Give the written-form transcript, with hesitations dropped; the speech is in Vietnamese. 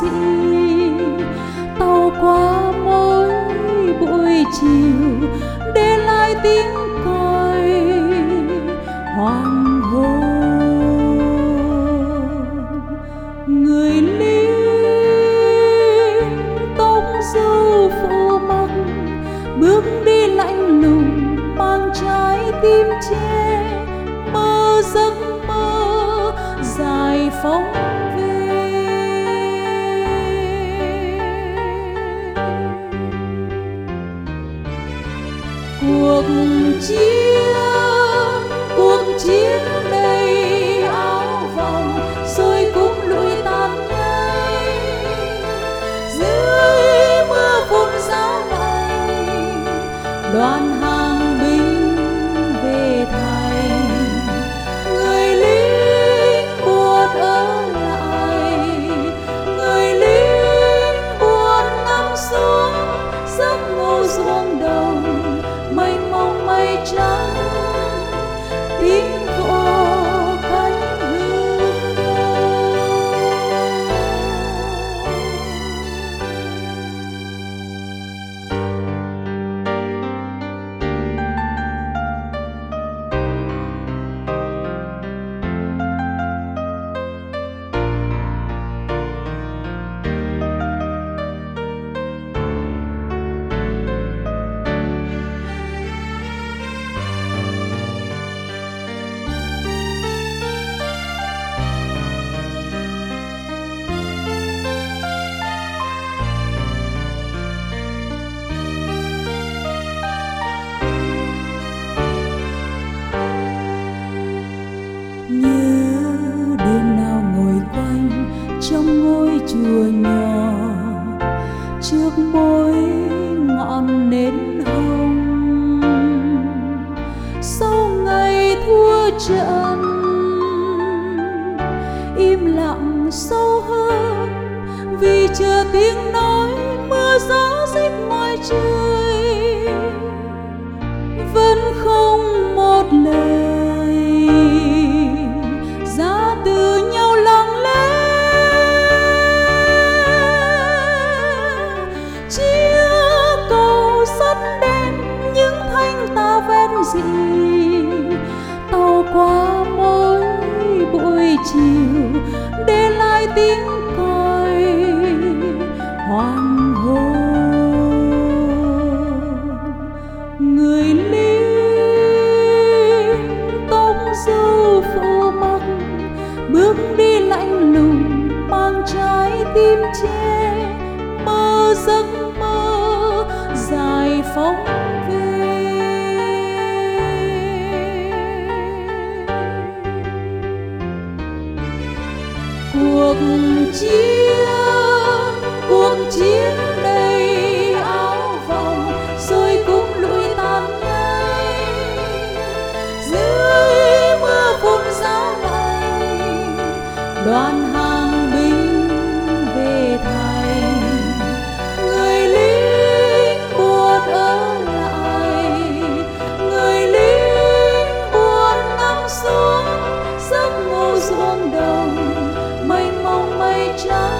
dị. Tàu qua mỗi buổi chiều để lại tiếng còi hoàng hôn. Người lính tóc râu phủ mặc bước đi lạnh lùng mang trái tim che mơ giấc mơ giải phóng về. Cuộc chiến đầy áo vòng rồi cũng lụi tàn nhanh dưới mưa phun giá lạnh. Đoàn hàng binh về thành, người lính buồn ở lại, người lính buồn ngắm xuống giấc ngô ruộng đồng mênh mông mây trắng. Tiếng vỗ cánh hương đô. Trong ngôi chùa nhỏ trước mỗi ngọn nến hồng, sau ngày thua trận im lặng sâu hơn vì chờ tiếng nói mưa gió rít ngoài trời. Vẫn không một lời ra từ nhau lặng lẽ. Tàu qua mỗi buổi chiều để lại tiếng còi hoàng hôn. Người lính tóc râu phủ mặc bước đi lạnh lùng mang trái tim che mơ giấc mơ giải phóng về. Cuộc chiến đầy áo vòng rồi cũng lụi tàn nhanh dưới mưa phun giá lạnh. Đoàn hàng binh về thành, người lính buồn ở lại, người lính buồn ngắm xuống giấc ngô ruộng đồng mênh mông mây trắng.